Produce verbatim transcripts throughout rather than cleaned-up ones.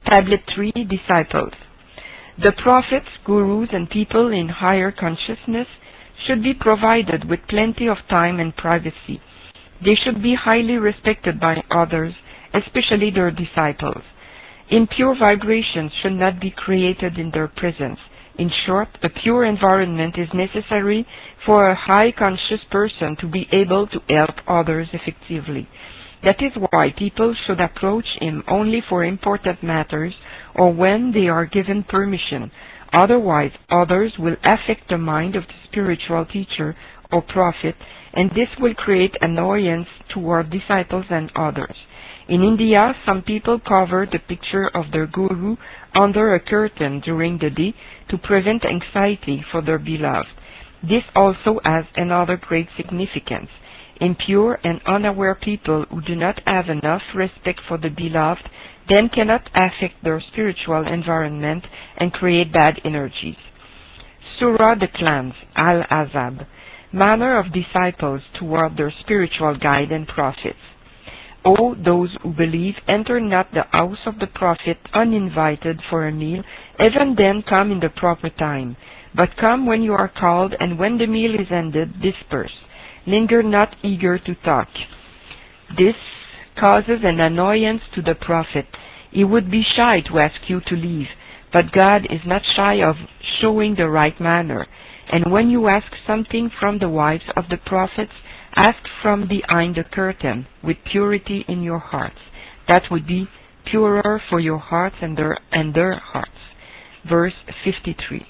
Tablet three, Disciples. The prophets, gurus, and people in higher consciousness should be provided with plenty of time and privacy. They should be highly respected by others, especially their disciples. Impure vibrations should not be created in their presence. In short, a pure environment is necessary for a high conscious person to be able to help others effectively. That is why people should approach him only for important matters or when they are given permission. Otherwise, others will affect the mind of the spiritual teacher or prophet, and this will create annoyance toward disciples and others. In India, some people cover the picture of their guru under a curtain during the day to prevent anxiety for their beloved. This also has another great significance. Impure and unaware people who do not have enough respect for the beloved then cannot affect their spiritual environment and create bad energies. Surah the Clans, Al-Azab. Manner of disciples toward their spiritual guide and prophets. O those who believe, enter not the house of the prophet uninvited for a meal, even then come in the proper time. But come when you are called, and when the meal is ended, disperse. Linger not eager to talk. This causes an annoyance to the prophet. He would be shy to ask you to leave, but God is not shy of showing the right manner. And when you ask something from the wives of the prophets, ask from behind the curtain, with purity in your hearts. That would be purer for your hearts and their, and their hearts. Verse fifty-three.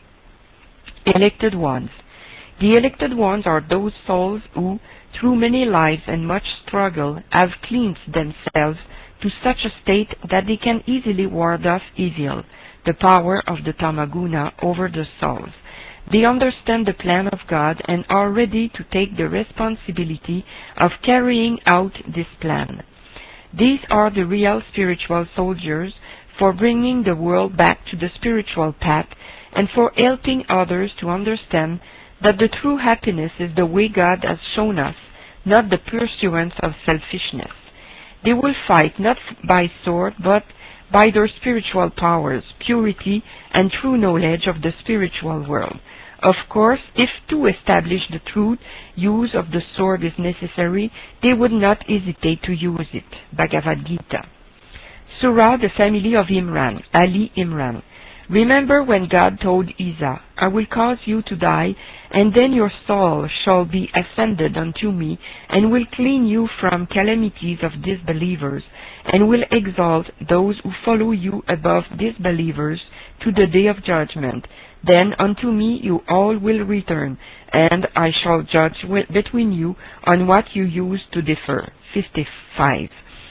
Elected ones. The elected ones are those souls who, through many lives and much struggle, have cleansed themselves to such a state that they can easily ward off evil, the power of the Tamaguna over the souls. They understand the plan of God and are ready to take the responsibility of carrying out this plan. These are the real spiritual soldiers for bringing the world back to the spiritual path and for helping others to understand that the true happiness is the way God has shown us, not the pursuance of selfishness. They will fight not by sword, but by their spiritual powers, purity, and true knowledge of the spiritual world. Of course, if to establish the truth, use of the sword is necessary, they would not hesitate to use it. Bhagavad Gita. Surah, the family of Imran, Ali Imran. Remember when God told Isa, I will cause you to die, and then your soul shall be ascended unto me, and will clean you from calamities of disbelievers, and will exalt those who follow you above disbelievers to the day of judgment. Then unto me you all will return, and I shall judge between you on what you used to differ. fifty-five.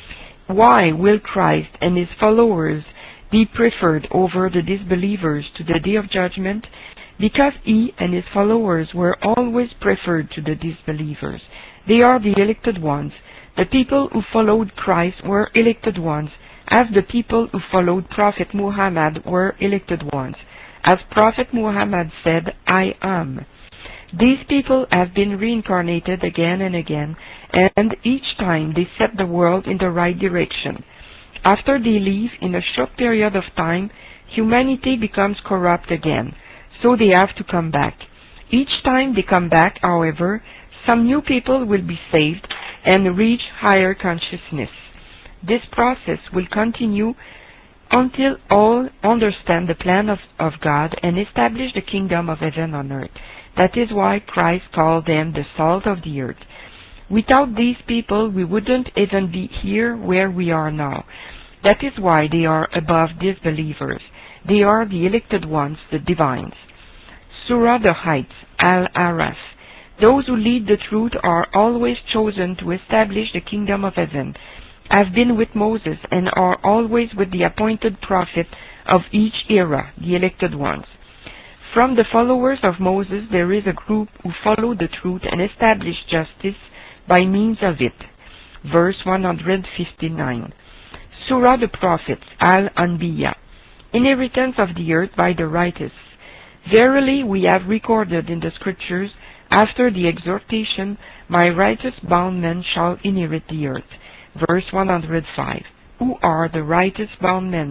Why will Christ and his followers be preferred over the disbelievers to the day of judgment? Because he and his followers were always preferred to the disbelievers. They are the elected ones. The people who followed Christ were elected ones, as the people who followed Prophet Muhammad were elected ones. As Prophet Muhammad said, I am. These people have been reincarnated again and again, and each time they set the world in the right direction. After they leave, in a short period of time, humanity becomes corrupt again, so they have to come back. Each time they come back, however, some new people will be saved and reach higher consciousness. This process will continue until all understand the plan of, of God and establish the kingdom of heaven on earth. That is why Christ called them the salt of the earth. Without these people, we wouldn't even be here where we are now. That is why they are above disbelievers. They are the elected ones, the divines. Surah the Heights, Al-Araf. Those who lead the truth are always chosen to establish the kingdom of heaven, have been with Moses, and are always with the appointed prophet of each era, the elected ones. From the followers of Moses there is a group who follow the truth and establish justice by means of it. Verse one hundred fifty-nine. Surah the Prophets, Al-Anbiya. Inheritance of the earth by the righteous. Verily we have recorded in the scriptures, after the exhortation, my righteous bound men shall inherit the earth. Verse one hundred five. Who are the righteous bound men?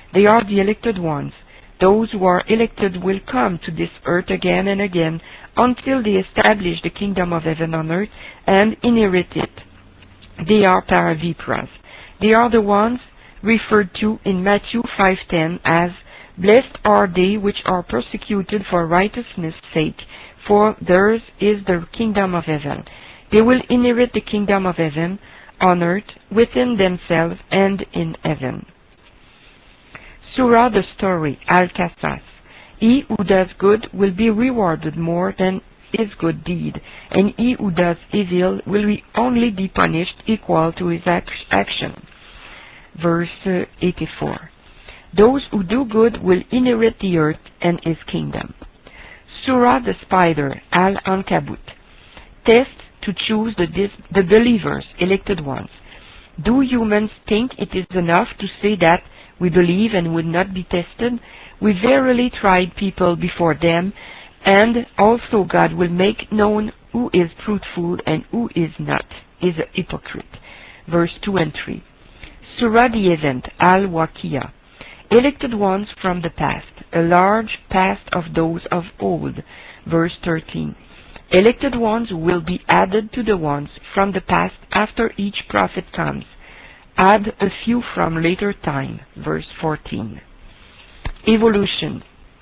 They are the elected ones. Those who are elected will come to this earth again and again until they establish the kingdom of heaven on earth and inherit it. They are Paravipras. They are the ones referred to in Matthew five ten as, "Blessed are they which are persecuted for righteousness' sake, for theirs is the kingdom of heaven." They will inherit the kingdom of heaven on earth, within themselves, and in heaven. Surah the Story, Al-Qasas. He who does good will be rewarded more than his good deed, and he who does evil will be only be punished equal to his action. Verse uh, eighty-four. Those who do good will inherit the earth and his kingdom. Surah the Spider, Al-Ankabut. Test to choose the, the believers, elected ones. Do humans think it is enough to say that we believe and would not be tested? We verily tried people before them, and also God will make known who is truthful and who is not, is a hypocrite. Verse two and three. Surah the Event, Al-Waqiyah. Elected ones from the past, a large past of those of old. Verse thirteen. Elected ones will be added to the ones from the past after each prophet comes. Add a few from later time. Verse fourteen. Evolution.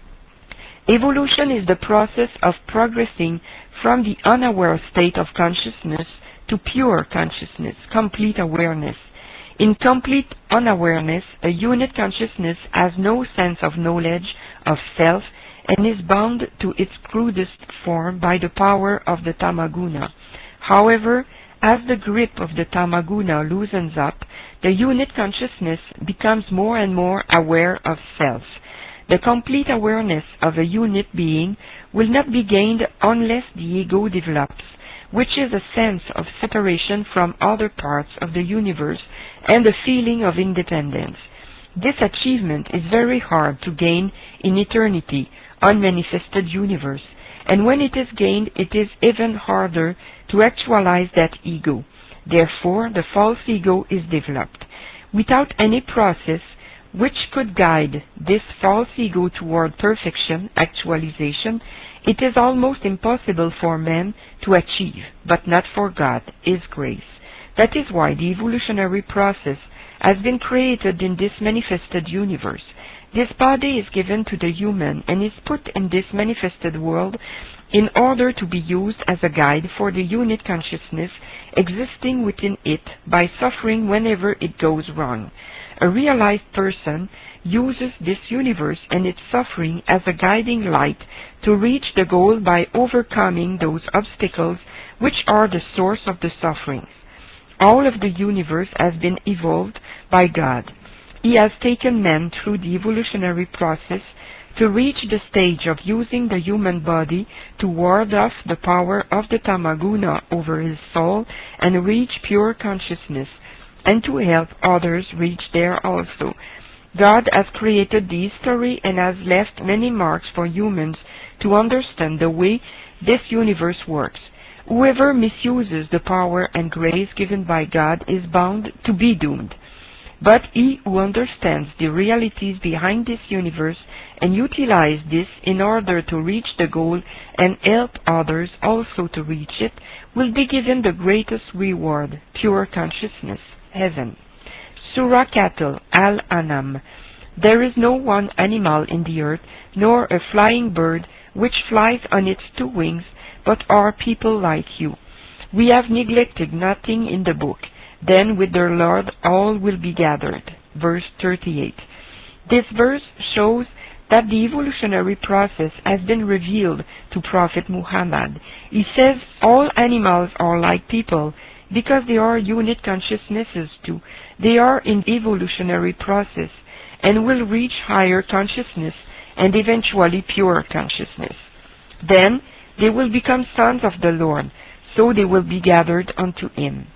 Evolution is the process of progressing from the unaware state of consciousness to pure consciousness, complete awareness. In complete unawareness, a unit consciousness has no sense of knowledge of self and is bound to its crudest form by the power of the tamaguna. However, as the grip of the tamaguna loosens up, the unit consciousness becomes more and more aware of self. The complete awareness of a unit being will not be gained unless the ego develops, which is a sense of separation from other parts of the universe and a feeling of independence. This achievement is very hard to gain in eternity, unmanifested universe, and when it is gained, it is even harder to actualize that ego. Therefore, the false ego is developed. Without any process which could guide this false ego toward perfection, actualization, it is almost impossible for man to achieve, but not for God, His grace. That is why the evolutionary process has been created in this manifested universe. This body is given to the human and is put in this manifested world in order to be used as a guide for the unit consciousness existing within it by suffering whenever it goes wrong. A realized person uses this universe and its suffering as a guiding light to reach the goal by overcoming those obstacles which are the source of the sufferings. All of the universe has been evolved by God. He has taken man through the evolutionary process to reach the stage of using the human body to ward off the power of the tamaguna over his soul and reach pure consciousness, and to help others reach there also. God has created the history and has left many marks for humans to understand the way this universe works. Whoever misuses the power and grace given by God is bound to be doomed. But he who understands the realities behind this universe and utilizes this in order to reach the goal and help others also to reach it will be given the greatest reward, pure consciousness, heaven. Surah Cattle, Al-Anam. There is no one animal in the earth, nor a flying bird which flies on its two wings, but are people like you. We have neglected nothing in the book. Then with their Lord all will be gathered. Verse thirty-eight. This verse shows that the evolutionary process has been revealed to Prophet Muhammad. He says all animals are like people because they are unit consciousnesses too. They are in evolutionary process and will reach higher consciousness and eventually pure consciousness. Then they will become sons of the Lord, so they will be gathered unto Him.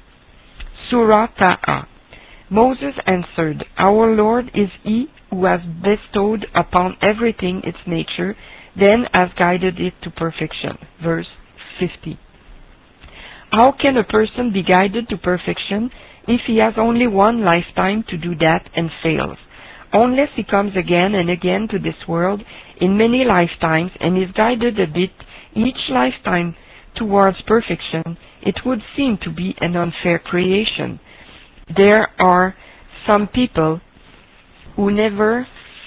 Surah Ta'a. Moses answered, Our Lord is He who has bestowed upon everything its nature, then has guided it to perfection. Verse fifty. How can a person be guided to perfection if he has only one lifetime to do that and fails? Unless he comes again and again to this world in many lifetimes and is guided a bit each lifetime towards perfection, it would seem to be an unfair creation. There are some people who never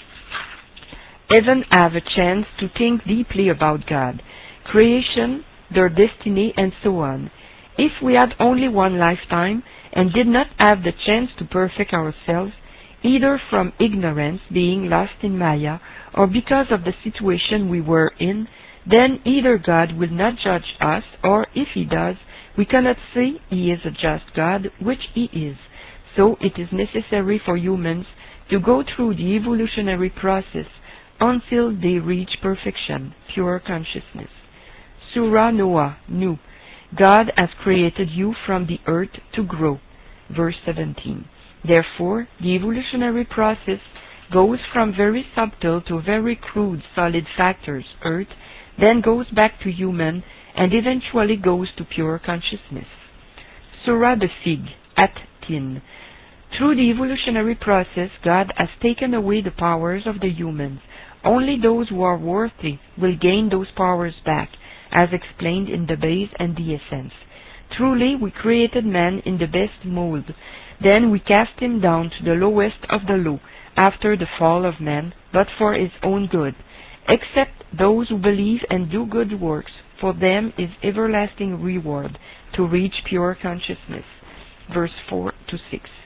even have a chance to think deeply about God, creation, their destiny, and so on. If we had only one lifetime and did not have the chance to perfect ourselves, either from ignorance, being lost in Maya, or because of the situation we were in, then either God will not judge us, or if he does, we cannot say he is a just God, which he is. So it is necessary for humans to go through the evolutionary process until they reach perfection, pure consciousness. Surah Noah, Nu. God has created you from the earth to grow. Verse seventeen. Therefore, the evolutionary process goes from very subtle to very crude solid factors, earth, then goes back to human, and eventually goes to pure consciousness. Surah the Fig, At Tin. Through the evolutionary process, God has taken away the powers of the humans. Only those who are worthy will gain those powers back, as explained in the base and the essence. Truly, we created man in the best mold. Then we cast him down to the lowest of the low, after the fall of man, but for his own good. Except those who believe and do good works, for them is everlasting reward, to reach pure consciousness. Verse four to six.